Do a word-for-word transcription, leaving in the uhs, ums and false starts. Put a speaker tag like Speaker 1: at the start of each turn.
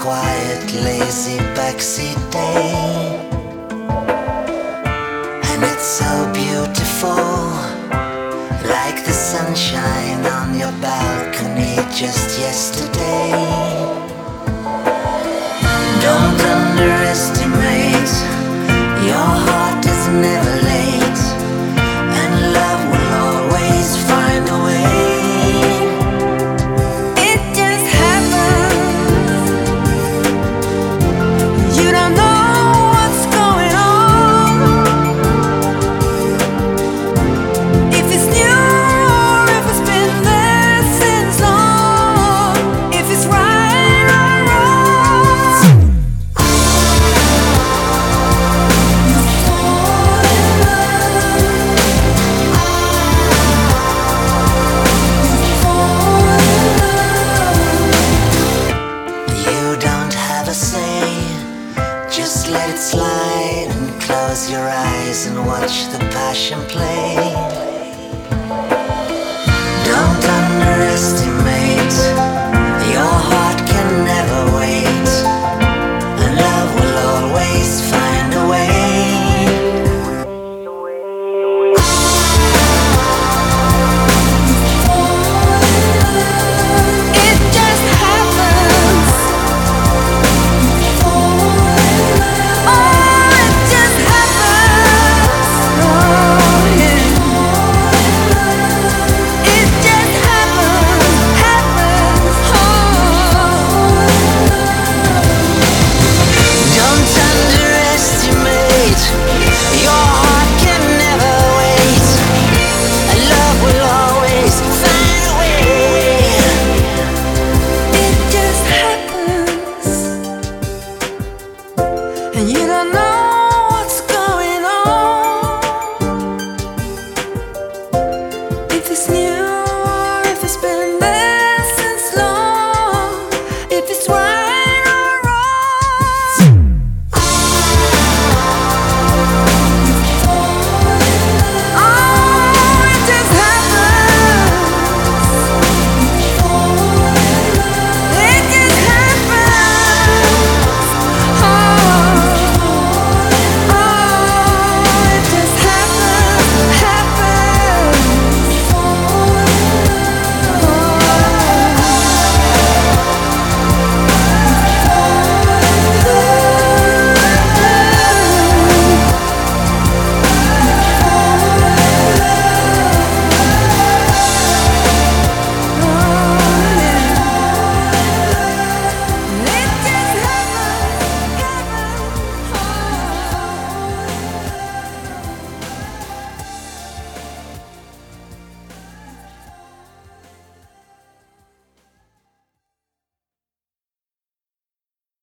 Speaker 1: quiet, lazy backseat day. And it's so beautiful, like the sunshine on your balcony just yesterday. Don't underestimate, your heart is never late, and love will always find a way.
Speaker 2: It just happens. You don't know what's going on. If it's new or if it's been there since long. If it's right or wrong. You fall in love. You fall in love.
Speaker 1: You don't have a say, just let it slide and close your eyes and watch the passion play. Don't underestimate